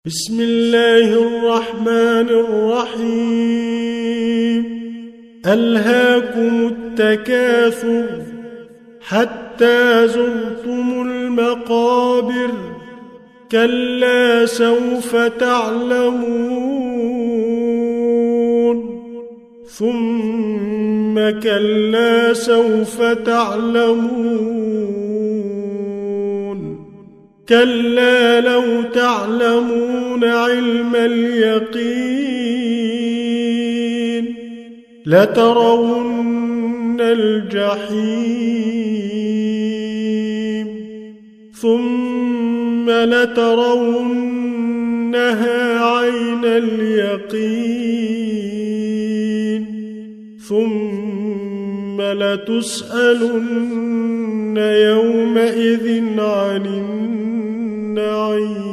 بسم الله الرحمن الرحيم ألهاكم التكاثر حتى زرتم المقابر كلا سوف تعلمون ثم كلا سوف تعلمون كلا لو تعلمون علم اليقين لترون الجحيم ثم لترونها عين اليقين ثم لتسألن يومئذ عن النعيم